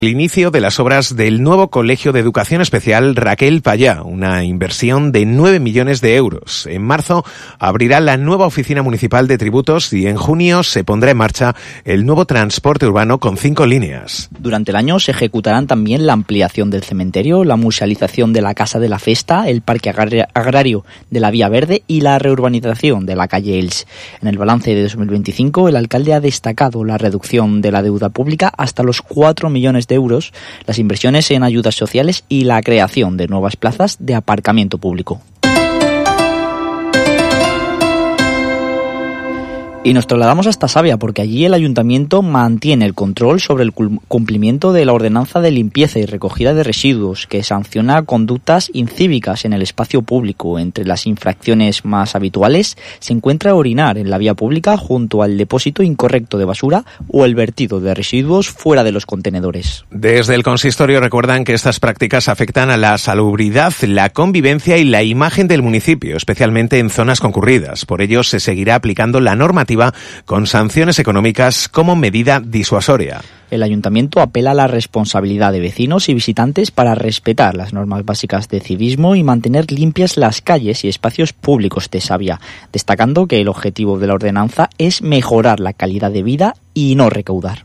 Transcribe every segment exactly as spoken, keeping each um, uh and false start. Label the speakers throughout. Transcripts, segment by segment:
Speaker 1: El inicio de las obras del nuevo Colegio de Educación Especial Raquel Payá, una inversión de nueve millones de euros. En marzo abrirá la nueva oficina municipal de tributos y en junio se pondrá en marcha el nuevo transporte urbano con cinco líneas.
Speaker 2: Durante el año se ejecutarán también la ampliación del cementerio, la musealización de la Casa de la Festa, el parque agrario de la Vía Verde y la reurbanización de la calle Els. En el balance de dos mil veinticinco, el alcalde ha destacado la reducción de la deuda pública hasta los cuatro millones de euros, las inversiones en ayudas sociales y la creación de nuevas plazas de aparcamiento público. Y nos trasladamos hasta Savia porque allí el ayuntamiento mantiene el control sobre el cumplimiento de la ordenanza de limpieza y recogida de residuos que sanciona conductas incívicas en el espacio público. Entre las infracciones más habituales se encuentra orinar en la vía pública junto al depósito incorrecto de basura o el vertido de residuos fuera de los contenedores.
Speaker 1: Desde el consistorio recuerdan que estas prácticas afectan a la salubridad, la convivencia y la imagen del municipio, especialmente en zonas concurridas. Por ello se seguirá aplicando la normativa con sanciones económicas como medida disuasoria.
Speaker 2: El ayuntamiento apela a la responsabilidad de vecinos y visitantes para respetar las normas básicas de civismo y mantener limpias las calles y espacios públicos de Savia, destacando que el objetivo de la ordenanza es mejorar la calidad de vida y no recaudar.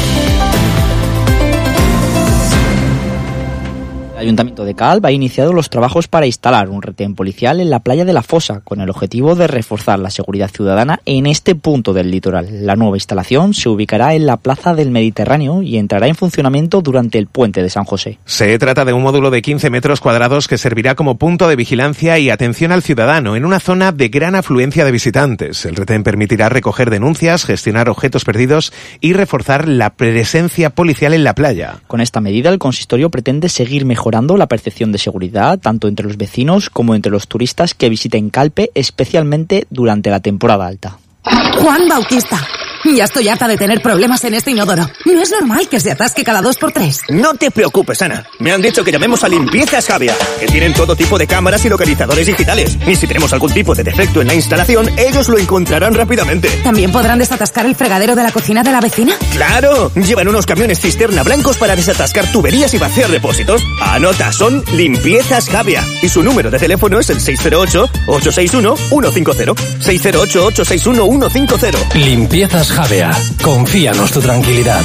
Speaker 2: El Ayuntamiento de Calp ha iniciado los trabajos para instalar un retén policial en la playa de la Fosa, con el objetivo de reforzar la seguridad ciudadana en este punto del litoral. La nueva instalación se ubicará en la Plaza del Mediterráneo y entrará en funcionamiento durante el puente de San José.
Speaker 1: Se trata de un módulo de quince metros cuadrados que servirá como punto de vigilancia y atención al ciudadano en una zona de gran afluencia de visitantes. El retén permitirá recoger denuncias, gestionar objetos perdidos y reforzar la presencia policial en la playa.
Speaker 2: Con esta medida, el consistorio pretende seguir mejorando mejorando la percepción de seguridad tanto entre los vecinos como entre los turistas que visiten Calpe, especialmente durante la temporada alta.
Speaker 3: Juan Bautista, ya estoy harta de tener problemas en este inodoro. No es normal que se atasque cada dos por tres.
Speaker 4: No te preocupes, Ana. Me han dicho que llamemos a Limpiezas Javia, que tienen todo tipo de cámaras y localizadores digitales. Y si tenemos algún tipo de defecto en la instalación, ellos lo encontrarán rápidamente.
Speaker 3: ¿También podrán desatascar el fregadero de la cocina de la vecina?
Speaker 4: ¡Claro! Llevan unos camiones cisterna blancos para desatascar tuberías y vaciar depósitos. Anota, son Limpiezas Javia. Y su número de teléfono es el seis cero ocho, ocho seis uno, uno cinco cero. seis cero ocho, ocho seis uno, uno cinco cero.
Speaker 5: Limpiezas Javea. Confíanos tu tranquilidad.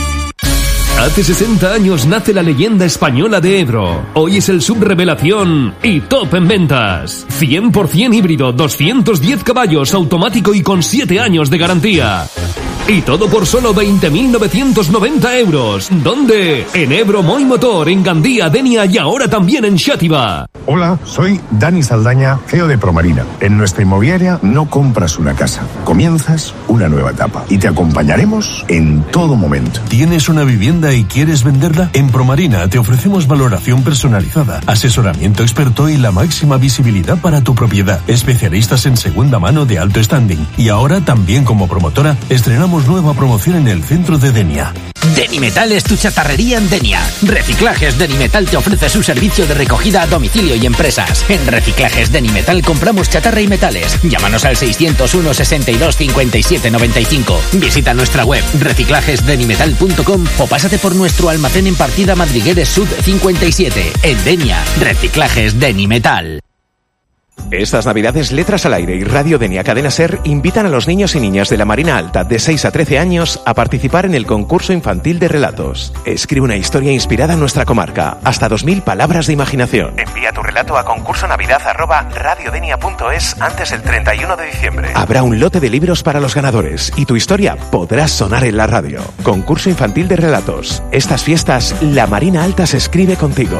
Speaker 6: Hace sesenta años nace la leyenda española de Ebro. Hoy es el subrevelación y top en ventas. cien por ciento híbrido, doscientos diez caballos, automático y con siete años de garantía. Y todo por solo veinte mil novecientos noventa euros. ¿Dónde? En Ebro Moy Motor, en Gandía, Denia y ahora también en Xàtiva.
Speaker 7: Hola, soy Dani Saldaña, C E O de Promarina. En nuestra inmobiliaria no compras una casa, comienzas una nueva etapa y te acompañaremos en todo momento.
Speaker 8: ¿Tienes una vivienda y quieres venderla? En Promarina te ofrecemos valoración personalizada, asesoramiento experto y la máxima visibilidad para tu propiedad. Especialistas en segunda mano de alto standing. Y ahora también como promotora estrenamos nueva promoción en el centro de Denia.
Speaker 5: Denimetal es tu chatarrería en Denia. Reciclajes Denimetal te ofrece su servicio de recogida a domicilio y empresas. En Reciclajes Denimetal compramos chatarra y metales. Llámanos al seiscientos uno, sesenta y dos, cincuenta y siete, noventa y cinco. Visita nuestra web reciclajes denimetal punto com o pásate por nuestro almacén en Partida Madrigueres Sud cincuenta y siete. En Denia, Reciclajes Denimetal.
Speaker 1: Estas navidades, Letras al Aire y Radio Denia Cadena Ser invitan a los niños y niñas de la Marina Alta de seis a trece años a participar en el concurso infantil de relatos. Escribe una historia inspirada en nuestra comarca, hasta dos mil palabras de imaginación. Envía tu relato a concursonavidad arroba radiodenia punto es antes del treinta y uno de diciembre. Habrá un lote de libros para los ganadores y tu historia podrá sonar en la radio. Concurso infantil de relatos. Estas fiestas, la Marina Alta se escribe contigo.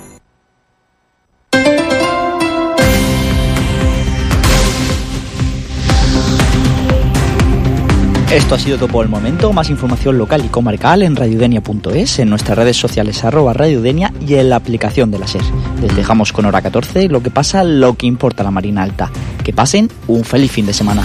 Speaker 2: Esto ha sido todo por el momento. Más información local y comarcal en radiodenia punto es, en nuestras redes sociales arroba radiodenia y en la aplicación de la SER. Les dejamos con hora catorce, lo que pasa, lo que importa la Marina Alta. Que pasen un feliz fin de semana.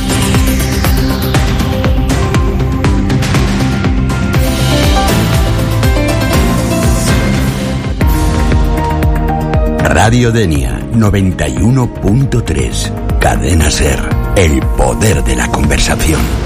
Speaker 9: Radio Denia noventa y uno punto tres. Cadena SER. El poder de la conversación.